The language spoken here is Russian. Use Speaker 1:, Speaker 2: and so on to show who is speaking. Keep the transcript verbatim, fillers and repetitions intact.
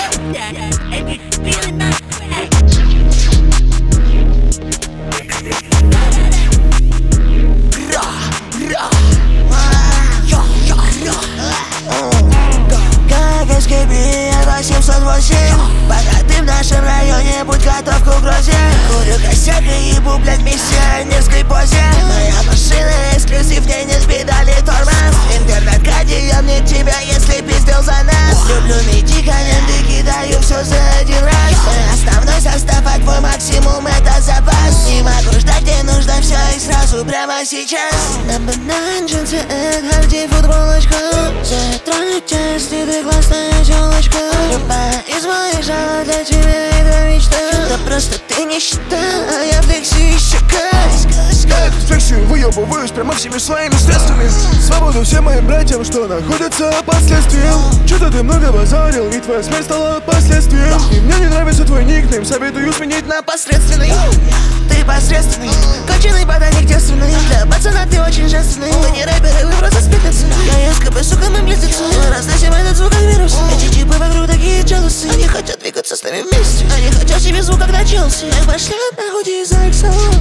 Speaker 1: And you feeling my swag.
Speaker 2: Как эс кей би восемьсот восемь. Пока ты в нашем районе, будь готов к угрозе. Курю косяк и ебу, блядь, миссия в низкой позе. Моя машина эксклюзив, в ней нет педали тормоз. Интернет-кади, я мне тебя, если пиздил за нас. Люблю медикаменты, кидаю все за один раз. Мой основной состав, а твой максимум это запас. Не могу ждать, тебе нужно все и сразу прямо сейчас. На банан, джинсы, Эдгарди, футболочку. Затронуть тебя, если ты классная тёлочка. Любая из моих жалоб для тебя это мечта. Да просто ты не считай, а я флекси еще кайс.
Speaker 3: Я эту флексию выебываюсь прямо всеми своими средствами. Свободу всем моим братьям, что находятся под следствием. Чё-то ты много базарил, и твоя смерть стала последствием. И мне не нравится твой никнейм, советую сменить на
Speaker 2: посредственный. Ты посредственный, конченый ботаник девственный. Для пацана ты очень женственный. Вы не рэперы, вы просто спитницы. Я СКП, сука, мы близнецы. Мы разносим этот звук как вирус. Эти типы вокруг такие джелусы. Они хотят двигаться с нами вместе. Они хотят себе звук как на Челси. Эх, пошли нахуй из-за иксов.